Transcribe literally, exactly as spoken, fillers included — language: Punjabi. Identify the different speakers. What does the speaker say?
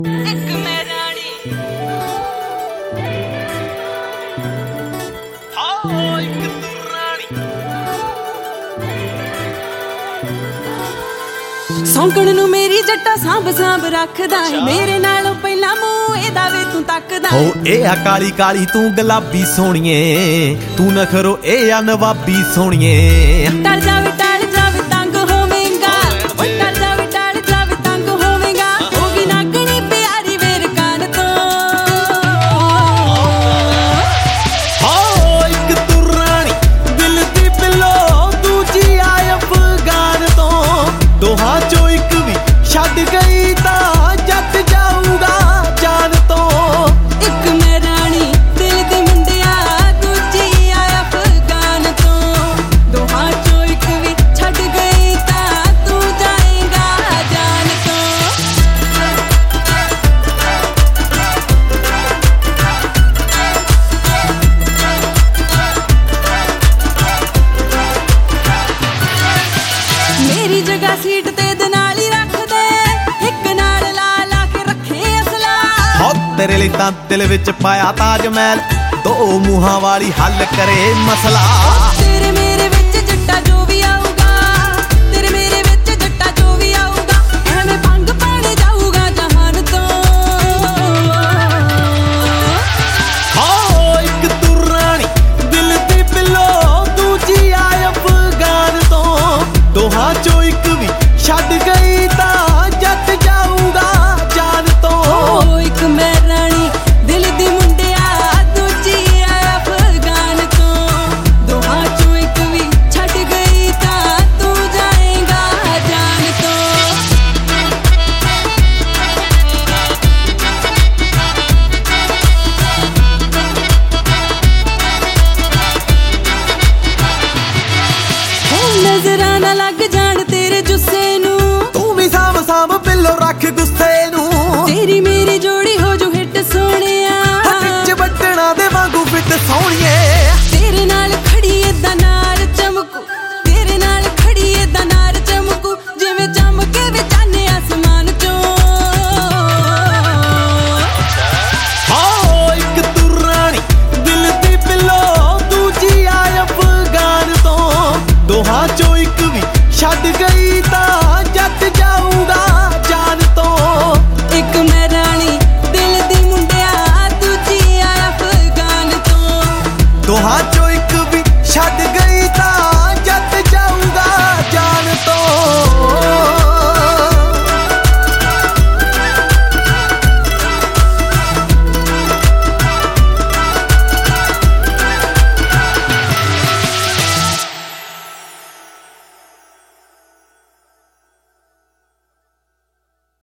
Speaker 1: ਸੌਂਕਣ ਨੂੰ ਮੇਰੀ ਜੱਟਾ ਸਾਂਭ ਸਾਂਭ ਰੱਖਦਾ ਏ ਮੇਰੇ ਨਾਲੋਂ ਪਹਿਲਾਂ ਮੂੰਹ ਇਹਦਾ ਵੇ ਤੂੰ ਤੱਕਦਾ
Speaker 2: ਹੋ ਇਹ ਆ ਕਾਲੀ ਕਾਲੀ ਤੂੰ ਗੁਲਾਬੀ ਸੋਹਣੀਏ ਤੂੰ ਨਖਰੋ ਇਹ ਆ ਨਵਾਬੀ ਸੋਹਣੀਏ
Speaker 1: ਟਲ ਜਾਵੇ ਟਲ ਜਾਵੇ ਤੰਗ ਹੋਵੇਂਗਾ ਓਏ ਟਲ ਜਾਵੇ ਟਲ ਜਾਵੇ ਤੰਗ ਹੋਵੇਂਗਾ ਹੋਗੀ ਨਾਗਣੀ ਪਿਆਰੀ ਵੇਰ ਕਾਨ ਤੋਂ
Speaker 2: ਹੋ ਇੱਕ ਤੂੰ ਰਾਣੀ ਦਿਲ ਦੀ ਬਿੱਲੋ ਦੂਜੀ ਆ ਅਫਗਾਨ ਤੋਂ ਦੋਹਾਂ ਚੋਂ ਇੱਕ ਵੀ ਛੱਡ ਗਈ ਤਾਂ ਜੱਟ ਜਾਊਗਾ ਜਾਨ ਤੋਂ
Speaker 1: ਇੱਕ ਮੈਂ ਰਾਣੀ ਦਿਲ ਦੀ ਮੁੰਡਿਆ ਦੂਜੀ ਆ ਅਫਗਾਨ ਤੋਂ ਦੋਹਾਂ ਚੋਂ ਇੱਕ ਵੀ ਛੱਡ ਗਈ ਤਾਂ ਤੂੰ ਜਾਏਗਾ ਜਾਨ ਤੋਂ ਮੇਰੀ ਜਗ੍ਹਾ ਸੀਟ ਤੇ ਦੇ ਨਾਲ ਹੀ ਰੱਖ ਦੇ ਇੱਕ ਨਾਲ ਲਾ ਲਾ ਕੇ ਰੱਖੇ ਅਸਲਾ
Speaker 2: ਹੋ ਤੇਰੇ ਲਈ ਤਾਂ ਦਿਲ ਵਿੱਚ ਪਾਇਆ ਤਾਜ ਮਹਿਲ ਦੋ ਮੂੰਹਾਂ ਵਾਲੀ ਹੱਲ ਕਰੇ ਮਸਲਾ
Speaker 1: ਤੇਰੇ ਮੇਰੇ ਵਿੱਚ ਜੱਟਾ ਜੋ ਵੀ ਆਊਗਾ ਤੇਰੇ ਮੇਰੇ ਵਿੱਚ ਜੱਟਾ ਜੋ ਵੀ ਆਊਗਾ ਐਵੇਂ ਭੰਗ ਪਾਣੇ ਜਾਊਗਾ ਜਹਾਨ ਤੋਂ
Speaker 2: ਹੋ ਇੱਕ ਤੂੰ ਰਾਣੀ ਦਿਲ ਦੀ ਬਿੱਲੋ ਦੂਜੀ ਆ ਅਫਗਾਨ ਤੋਂ ਦੋਹਾਂ ਚੋਂ ਇੱਕ ਵੀ ਛੱਡ ਗਈ ਤਾਂ ਜੱਟ ਜਾਊਗਾ ਜਾਨ ਤੋਂ
Speaker 1: ਓ ਇੱਕ ਮੈਂ ਰਾਣੀ ਦਿਲ ਦੀ ਮੁੰਡਿਆ ਦੂਜੀ ਆ ਅਫਗਾਨ ਤੋਂ ਦੋਹਾਂ ਚੋਂ ਇੱਕ ਵੀ ਛੱਡ ਗਈ ਤਾਂ ਤੂੰ ਜਾਏਗਾ ਜਾਨ ਤੋਂ ਨਜ਼ਰਾਂ ਨਾ ਲੱਗ ਜਾਣ ਤੇਰੇ ਜੁੱਸੇ ਨੂੰ
Speaker 2: ਤੂੰ ਵੀ ਸਾਂਭ ਸਾਂਭ ਬਿੱਲੋ ਰੱਖ ਗੁੱਸੇ ਨੂੰ